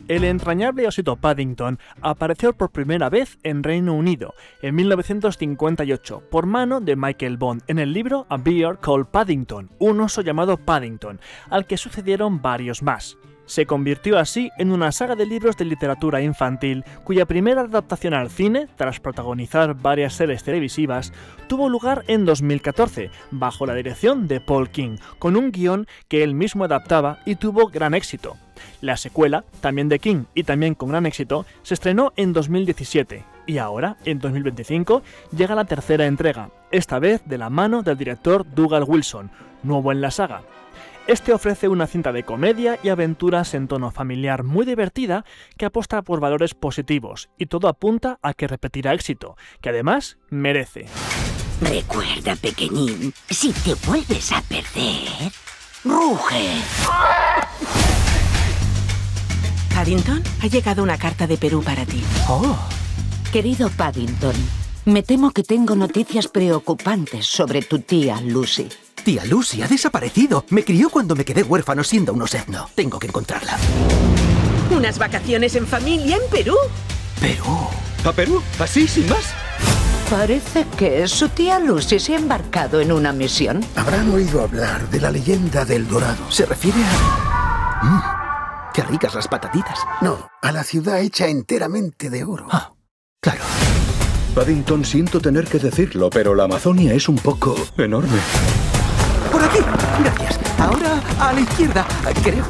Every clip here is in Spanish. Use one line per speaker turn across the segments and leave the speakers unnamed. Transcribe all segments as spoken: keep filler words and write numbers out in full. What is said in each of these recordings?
El entrañable osito Paddington apareció por primera vez en Reino Unido en mil novecientos cincuenta y ocho por mano de Michael Bond en el libro A Bear Called Paddington, un oso llamado Paddington, al que sucedieron varios más. Se convirtió así en una saga de libros de literatura infantil cuya primera adaptación al cine, tras protagonizar varias series televisivas, tuvo lugar en dos mil catorce, bajo la dirección de Paul King, con un guión que él mismo adaptaba y tuvo gran éxito. La secuela, también de King y también con gran éxito, se estrenó en dos mil diecisiete y ahora, en dos mil veinticinco, llega la tercera entrega, esta vez de la mano del director Dougal Wilson, nuevo en la saga. Este ofrece una cinta de comedia y aventuras en tono familiar muy divertida que apuesta por valores positivos y todo apunta a que repetirá éxito, que además merece.
Recuerda, pequeñín, si te vuelves a perder, ruge.
Paddington, ha llegado una carta de Perú para ti.
Oh. Querido Paddington, me temo que tengo noticias preocupantes sobre tu tía Lucy.
Tía Lucy ha desaparecido. Me crió cuando me quedé huérfano siendo un osedno. Tengo que encontrarla.
¿Unas vacaciones en familia en Perú?
¿Perú? ¿A Perú? ¿Así, sin más?
Parece que su tía Lucy se ha embarcado en una misión.
Habrán oído hablar de la leyenda del Dorado.
¿Se refiere a...? Mmm, qué ricas las patatitas.
No, a la ciudad hecha enteramente de oro.
Ah, claro.
Paddington, siento tener que decirlo, pero la Amazonia es un poco enorme.
¡Por aquí! Gracias. Ahora a la izquierda, creo.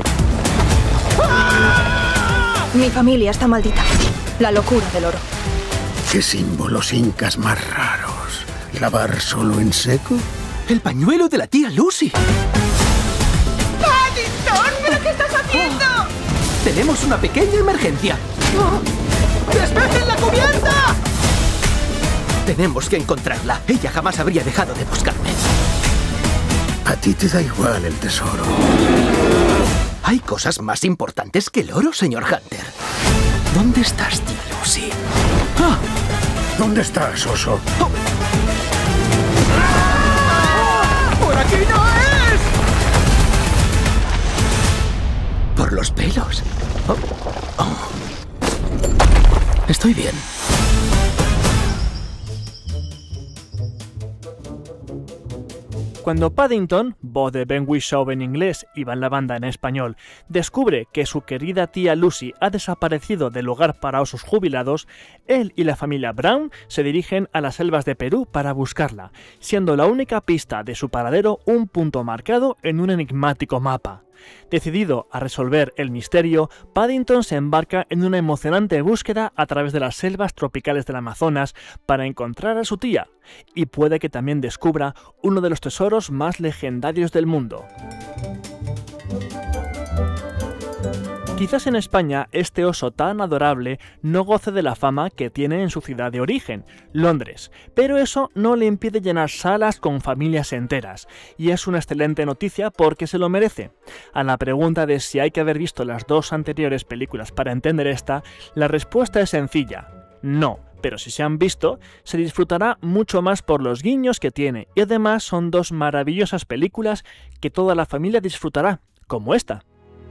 Mi familia está maldita. La locura del oro.
¿Qué símbolos incas más raros? ¿Lavar solo en seco?
¡El pañuelo de la tía Lucy!
¡Paddington! ¿Pero qué estás haciendo?
Oh, tenemos una pequeña emergencia. ¡Despejen la cubierta! Tenemos que encontrarla. Ella jamás habría dejado de buscarme.
A ti te da igual el tesoro.
Hay cosas más importantes que el oro, señor Hunter. ¿Dónde estás, tía Lucy?
¡Ah! ¿Dónde estás, oso?
Oh. ¡Ah! ¡Por aquí no es! Por los pelos. Oh. Oh. Estoy bien.
Cuando Paddington, voz de Ben Whishaw en inglés y Van la Banda en español, descubre que su querida tía Lucy ha desaparecido del hogar para osos jubilados, él y la familia Brown se dirigen a las selvas de Perú para buscarla, siendo la única pista de su paradero un punto marcado en un enigmático mapa. Decidido a resolver el misterio, Paddington se embarca en una emocionante búsqueda a través de las selvas tropicales del Amazonas para encontrar a su tía, y puede que también descubra uno de los tesoros más legendarios del mundo. Quizás en España este oso tan adorable no goce de la fama que tiene en su ciudad de origen, Londres, pero eso no le impide llenar salas con familias enteras, y es una excelente noticia porque se lo merece. A la pregunta de si hay que haber visto las dos anteriores películas para entender esta, la respuesta es sencilla: no. Pero si se han visto, se disfrutará mucho más por los guiños que tiene, y además son dos maravillosas películas que toda la familia disfrutará, como esta.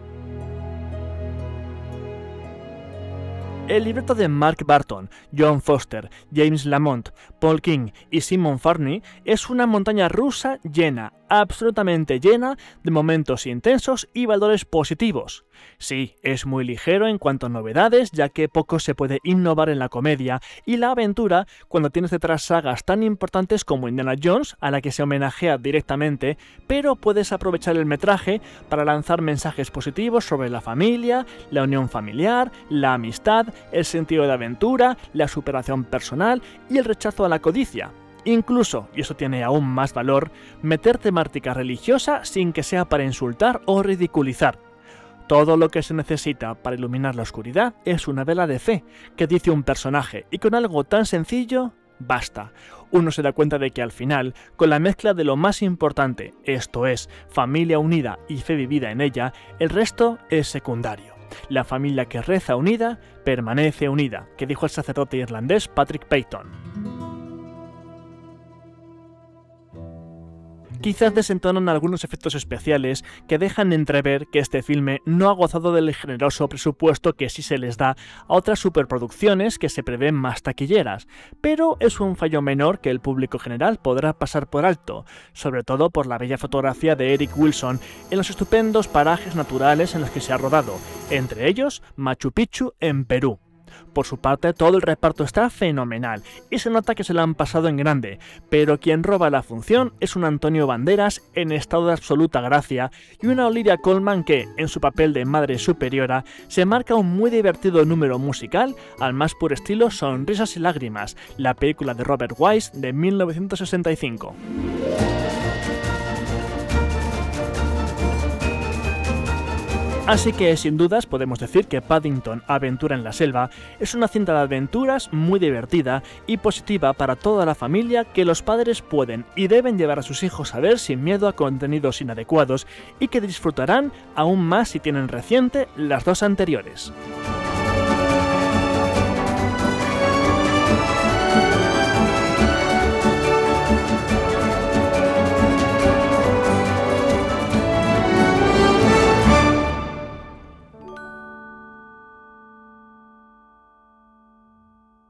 El libreto de Mark Barton, John Foster, James Lamont, Paul King y Simon Farney es una montaña rusa llena, absolutamente llena, de momentos intensos y valores positivos. Sí, es muy ligero en cuanto a novedades, ya que poco se puede innovar en la comedia y la aventura cuando tienes detrás sagas tan importantes como Indiana Jones, a la que se homenajea directamente, pero puedes aprovechar el metraje para lanzar mensajes positivos sobre la familia, la unión familiar, la amistad, el sentido de aventura, la superación personal y el rechazo a la codicia. Incluso, y eso tiene aún más valor, meter temática religiosa sin que sea para insultar o ridiculizar. Todo lo que se necesita para iluminar la oscuridad es una vela de fe, que dice un personaje, y con algo tan sencillo, basta. Uno se da cuenta de que al final, con la mezcla de lo más importante, esto es, familia unida y fe vivida en ella, el resto es secundario. La familia que reza unida, permanece unida, que dijo el sacerdote irlandés Patrick Peyton. quizás desentonan algunos efectos especiales que dejan entrever que este filme no ha gozado del generoso presupuesto que sí se les da a otras superproducciones que se prevén más taquilleras, pero es un fallo menor que el público general podrá pasar por alto, sobre todo por la bella fotografía de Eric Wilson en los estupendos parajes naturales en los que se ha rodado, entre ellos Machu Picchu en Perú. Por su parte, todo el reparto está fenomenal y se nota que se lo han pasado en grande, pero quien roba la función es un Antonio Banderas en estado de absoluta gracia y una Olivia Colman que, en su papel de madre superiora, se marca un muy divertido número musical al más puro estilo Sonrisas y Lágrimas, la película de Robert Wise de mil novecientos sesenta y cinco. Así que sin dudas podemos decir que Paddington Aventura en la Selva es una cinta de aventuras muy divertida y positiva para toda la familia que los padres pueden y deben llevar a sus hijos a ver sin miedo a contenidos inadecuados y que disfrutarán aún más si tienen reciente las dos anteriores.